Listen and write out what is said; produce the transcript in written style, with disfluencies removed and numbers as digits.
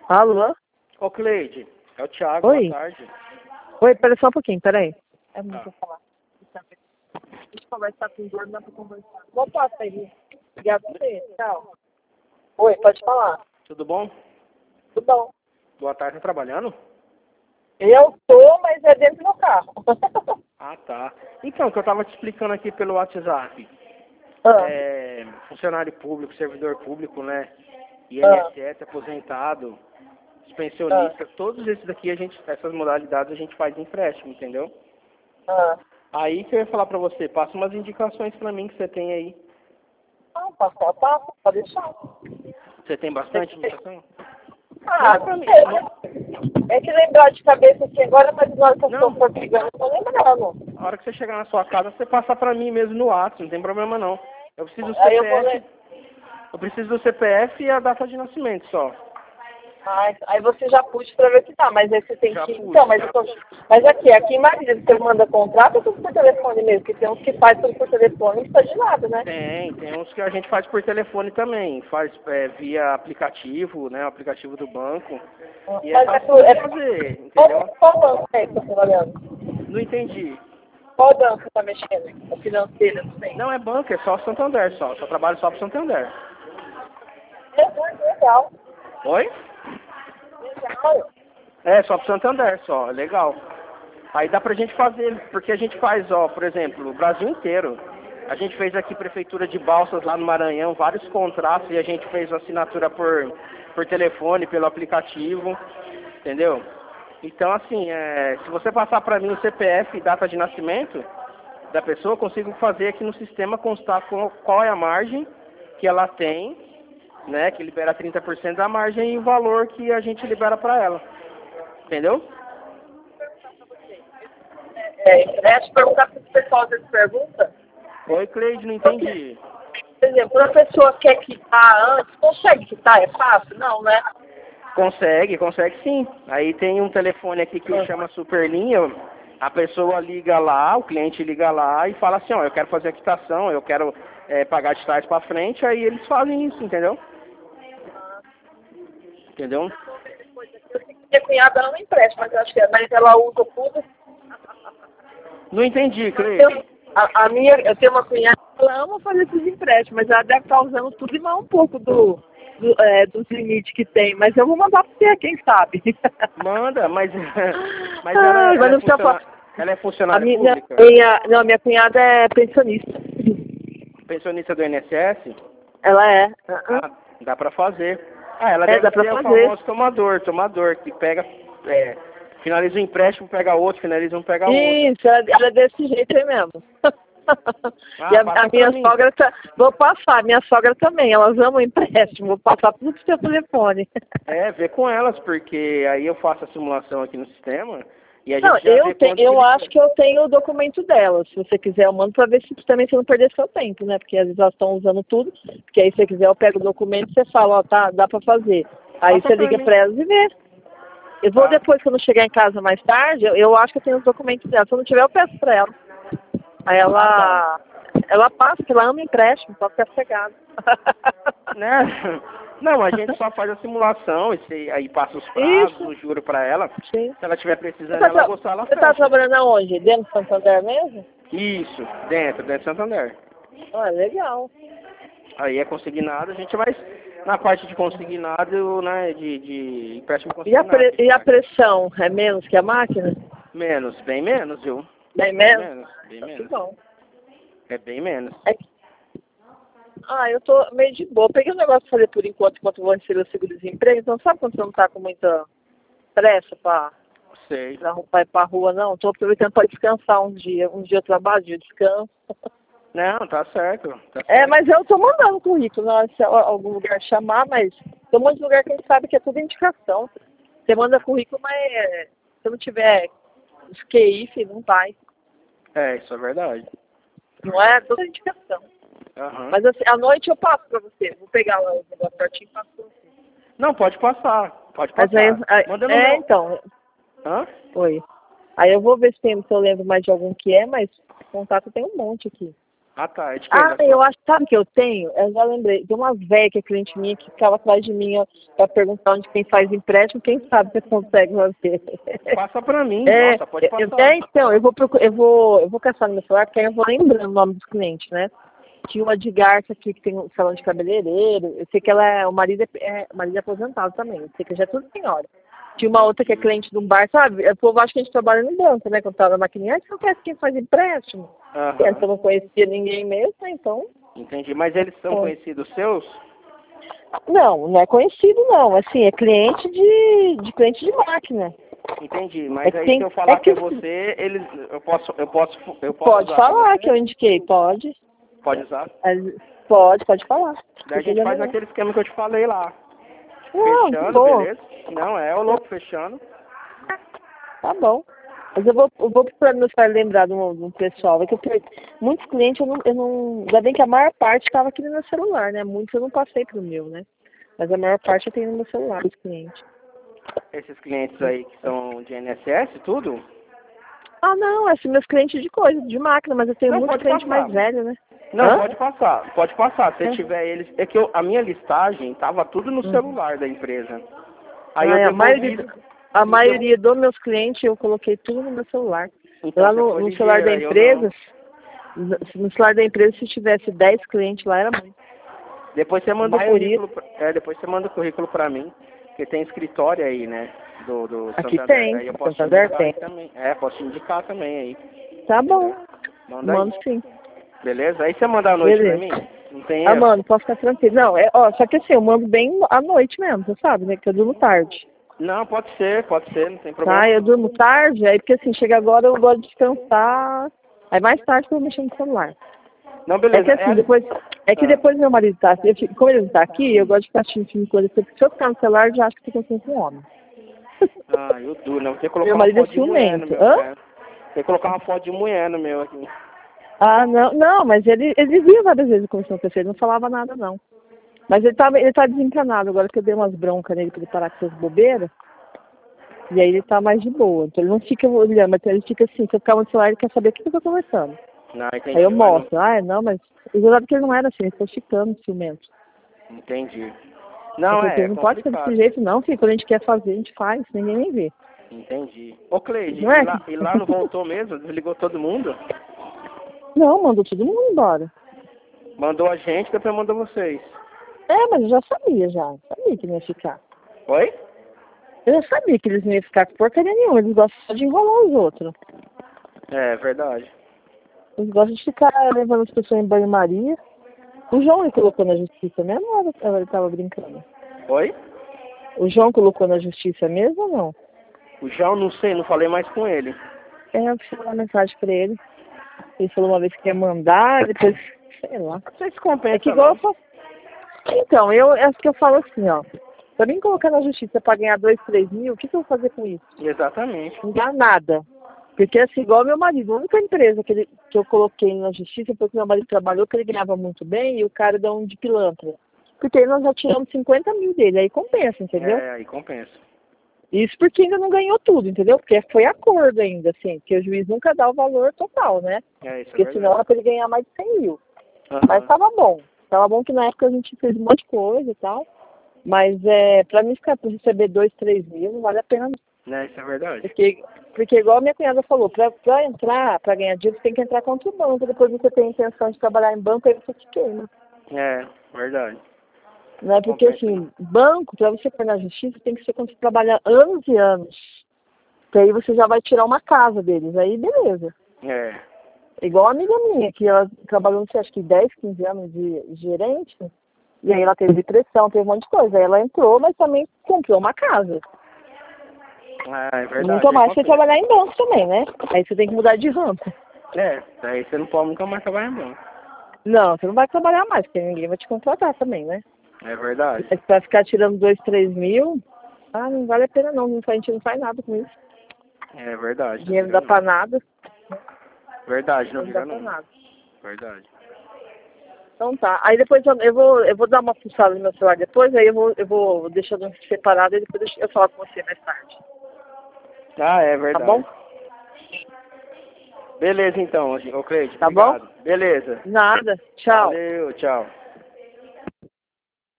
Alô? Ô, Cleide, é o Thiago, Oi. boa tarde. Oi, pera só um pouquinho, peraí. É Tá. muito falar. Deixa eu conversar com o Jorge, dá pra conversar. Boa tarde, aí. Obrigada a você. Tchau. Oi, pode falar. Tudo bom? Tudo bom? Boa tarde, tá trabalhando? Eu tô, mas é dentro do carro. Ah, tá. Então, que eu tava te explicando aqui pelo WhatsApp. Ah, Funcionário público, servidor público, né? ah, INSS, aposentado, os ah, pensionistas, todos esses daqui, essas modalidades a gente faz empréstimo, entendeu? ah. Aí que eu ia falar pra você, passa umas indicações pra mim que você tem aí. Ah, passo a passo, pode deixar. Você tem bastante indicação? Ah, Manda pra mim. é que lembrar de cabeça aqui agora, mas na hora que eu Não, estou pegando, eu tô lembrando. a hora que você chegar na sua casa, você passa pra mim mesmo no WhatsApp, não tem problema não. Eu preciso do Aí eu vou CPF, ler. eu preciso do CPF e a data de nascimento só. Aí você já puxa pra ver que tá, mas aí você tem Já que. puxo. Então, mas aqui em Marília, você manda contrato ou tudo por telefone mesmo? Porque tem uns que faz tudo por telefone e não precisa de nada, né? Tem uns que a gente faz por telefone também, faz via aplicativo, né, o aplicativo do banco. E é Mas fácil de fazer, entendeu? qual banco é que você tá trabalhando? Não entendi. Qual banco você tá mexendo? O financeiro, não sei. Não é banco, é só Santander só. Só trabalho só pro Santander. Legal. Oi? Legal. É, só pro Santander só, legal. Aí dá pra gente fazer, porque a gente faz, ó, por exemplo, o Brasil inteiro. A gente fez aqui Prefeitura de Balsas lá no Maranhão, vários contratos, e a gente fez assinatura por telefone, pelo aplicativo, entendeu? Então, assim, se você passar pra mim o CPF e data de nascimento da pessoa, eu consigo fazer aqui no sistema constar qual é a margem que ela tem, né, que libera 30% da margem e o valor que a gente libera pra ela, entendeu? Deixa eu perguntar para o pessoal às vezes pergunta. Oi, Cleide, não entendi. Por exemplo, quando a pessoa quer quitar antes, consegue quitar? É fácil? Não, né? Consegue sim. Aí tem um telefone aqui que chama Superlinha, a pessoa liga lá, o cliente liga lá e fala assim, ó, eu quero fazer a quitação, eu quero pagar de trás pra frente, aí eles fazem isso, entendeu? Entendeu? Minha cunhada não empresta, mas eu acho que mas ela usa tudo. Não entendi, Cleide. Eu tenho uma cunhada, ela ama fazer esses empréstimos, mas ela deve estar usando tudo e mais um pouco dos limites que tem. Mas eu vou mandar para você, quem sabe. Manda, mas ela é funcionária pública? Não, minha cunhada é pensionista. Pensionista do INSS? Ela é. Ah, dá pra fazer. Ah, ela Dá deve pra ser o fazer. famoso tomador, que pega, finaliza um empréstimo, pega outro, finaliza um, pega outro. Isso, ela é desse jeito aí mesmo. E a minha mim. sogra, vou passar, minha sogra também, elas amam empréstimo, vou passar tudo pro seu telefone. Vê com elas, porque aí eu faço a simulação aqui no sistema e a gente Não, já vê quanto eu acho que eu tenho o documento delas. Se você quiser, eu mando para ver se também você não perder seu tempo, né? Porque às vezes elas estão usando tudo. Porque aí, se você quiser, eu pego o documento e você fala, ó, tá, dá para fazer. Aí Passa você pra liga mim. para elas e vê. Eu vou Tá. depois, quando chegar em casa mais tarde, eu acho que eu tenho os documentos dela. Se eu não tiver, eu peço para ela. Aí ela passa, que ela ama empréstimo, só ficar cegada. Né? Não, a gente só faz a simulação e aí passa os prazos, o juro pra ela. Sim. Se ela estiver precisando, ela gostar, ela Você tá fecha. trabalhando aonde? Dentro do Santander mesmo? Isso, dentro de Santander. Ah, legal. Aí é consignado, a gente vai na parte de consignado, né, de empréstimo consignado. E a pressão é menos que a máquina? Menos, bem menos, viu? Bem menos? Bem Que menos. bom. É bem menos. Eu tô meio de boa. Peguei um negócio pra fazer por enquanto eu vou receber o seguro-desemprego. Então, sabe quando você não tá com muita pressa pra Sei. ir pra rua, não? Tô aproveitando pra descansar um dia. Um dia eu trabalho, um dia eu descanso. Não, tá certo. Tá certo. Mas eu tô mandando currículo, não, se algum lugar chamar, mas tem um monte de lugar que a gente sabe que é tudo indicação. Você manda currículo, mas se não tiver os QI, filho, não vai. Isso é verdade. Não é? Tudo indicação. Uhum. Mas assim, à noite eu passo pra você. Vou pegar lá o negócio certinho e passo pra você. Não, pode passar. Pode Mas passar. Manda no meu. então. Hã? Oi. Aí eu vou ver se eu lembro mais de algum que mas contato tem um monte aqui. Ah, tá. É de quem? Ah, eu acho, sabe o que eu tenho? Eu já lembrei. Tem umas velhas que é cliente minha que ficava atrás de mim ó, pra perguntar onde quem faz empréstimo, quem sabe você consegue fazer. Passa pra mim. É, Nossa, pode passar. então, eu vou caçar no meu celular, porque aí eu vou lembrando o nome dos clientes, né? Tinha uma de Garça aqui que tem um salão de cabeleireiro. Eu sei que ela o marido é aposentado também. Eu sei que já é tudo senhora. Tinha uma outra que é cliente de um bar, sabe? O povo acha que a gente trabalha no banco, né? Quando tá na maquininha, você não conhece quem faz empréstimo? Aham. Eu não conhecia ninguém mesmo, né? Então. Entendi. Mas eles são Foi. conhecidos seus? Não, não é conhecido não. Assim, é cliente de cliente de máquina. Entendi. É Mas que aí se tem. eu É falar que que é você, eles. Eu posso pode usar pra falar que você? eu indiquei, pode. Pode usar? Pode falar. Daí Não a tem gente faz problema aquele esquema que eu te falei lá. não. Não, de Fechando, boa. beleza? Não, é o louco fechando. Tá bom. Mas eu vou procurar no meu celular lembrar do pessoal. É que muitos clientes ainda bem que a maior parte estava aqui no meu celular, né? Muitos eu não passei pro meu, né? Mas a maior parte eu tenho no meu celular, os clientes. Esses clientes aí que são de INSS, tudo? Ah, não, assim, meus clientes de coisa, de máquina, mas eu tenho Não, muitos pode clientes passar. mais velhos, né? Não, Hã? pode passar. Pode passar. Se É. tiver eles. É que a minha listagem tava tudo no Uhum. celular da empresa. Aí eu Ah, devolvi. a Eu devo... maioria dos meus clientes eu coloquei tudo no meu celular. Então Lá você no, foi no celular ligeiro, da aí eu não. empresa, no celular da empresa, se tivesse 10 clientes lá, era muito. Depois você A manda o maioria currículo. Depois você manda o currículo pra mim. Porque tem escritório aí, né? Do aqui Santander. tem, Daí eu posso te Santander indicar aí tem. também. Posso te indicar também aí. Tá Entendeu? bom, Manda aí. mando sim. Beleza? Aí você manda à noite pra Beleza. mim? Não tem Ah, erro? mano, posso ficar tranquilo. Não, só que assim, eu mando bem à noite mesmo, você sabe, né? Que eu durmo tarde. Não, pode ser, não tem Tá? problema Eu não. durmo tarde, aí porque assim, chega agora eu gosto de descansar. Aí mais tarde eu vou mexer no celular. Não, É que beleza. assim, depois meu marido tá assim, como ele não tá aqui, eu gosto de ficar assistindo filme coisa, porque se eu ficar no celular, eu já acho que tô com um homem. Eu duro, não. Tem que colocar Meu uma marido é foto de mulher no ciumento. meu. Hã? Tem que colocar uma foto de mulher no meu aqui. Ah, não, mas ele via várias vezes conversando com você, ele não falava nada, não. Mas ele tá desencanado agora que eu dei umas broncas nele pra ele parar com essas bobeiras. E aí ele tá mais de boa. Então ele não fica olhando, mas ele fica assim, se eu ficar no celular, ele quer saber o que eu tô conversando. Não, Aí eu entendi, mas não. mostro, não, mas eu jurava que ele não era assim, ele ficou ficando ciumento. Entendi. Eu Não, falei, é não pode ser desse complicado. jeito não, filho. Quando a gente quer fazer, a gente faz, ninguém nem vê. Entendi. Ô, Cleide, Não e é? lá não voltou mesmo? Desligou todo mundo? Não, mandou todo mundo embora. Mandou a gente, depois mandou vocês. É, mas eu já sabia, Sabia que não ia ficar. Oi? Eu já sabia que eles não iam ficar com porcaria nenhuma, eles gostam só de enrolar os outros. É, verdade. Eles gostam de ficar levando as pessoas em banho-maria. O João ele colocou na justiça mesmo ou ele tava brincando? Oi? O João colocou na justiça mesmo ou não? O João, não sei, não falei mais com ele. Eu fiz uma mensagem pra ele. Ele falou uma vez que ia mandar, depois, sei lá. Não sei se É que compensa, igual eu não. faço. Então, acho que eu falo assim, ó. Pra mim colocar na justiça pra ganhar 2, 3 mil, o que eu vou fazer com isso? Exatamente. Não dá nada. Porque assim, igual meu marido, a única empresa que eu coloquei na justiça foi que meu marido trabalhou, que ele ganhava muito bem, e o cara deu um de pilantra. Porque aí nós já tiramos 50 mil dele, aí compensa, entendeu? Aí compensa. Isso porque ainda não ganhou tudo, entendeu? Porque foi acordo ainda, assim, porque o juiz nunca dá o valor total, né? Isso é Porque senão verdade. era pra ele ganhar mais de 100 mil. Mas Aham. tava bom. Tava bom que na época a gente fez um monte de coisa e tal. Mas pra mim ficar por receber 2, 3 mil, não vale a pena não. Isso é verdade. Porque igual a minha cunhada falou, pra entrar, pra ganhar dinheiro, você tem que entrar contra o banco. Depois você tem a intenção de trabalhar em banco, aí você se queima. Verdade. Né? Porque Compensa, assim, não. banco, pra você pôr na justiça, tem que ser quando você trabalha anos e anos. Que aí você já vai tirar uma casa deles. Aí beleza. Igual a amiga minha, que ela trabalhou, não sei, acho que 10, 15 anos de gerente. E aí ela teve depressão, teve um monte de coisa. Aí ela entrou, mas também comprou uma casa. É E verdade. nunca Aí mais foi compensa. trabalhar em banco também, né? Aí você tem que mudar de ramo. Aí você não pode nunca mais trabalhar em banco. Não, você não vai trabalhar mais, porque ninguém vai te contratar também, né? É verdade. Mas pra ficar tirando 2, 3 mil, não vale a pena não. A gente não faz nada com isso. É verdade, não Dinheiro não vira dá pra não. nada. Verdade, não Não dá vira pra não. nada. Verdade. Então tá. Aí depois eu vou dar uma fuçada no meu celular depois, aí eu vou deixando separado e depois eu falo com você mais tarde. É Tá verdade. bom? Beleza, então, ô Cleide. Tá obrigado. bom? Beleza. Nada. Tchau. Valeu, tchau.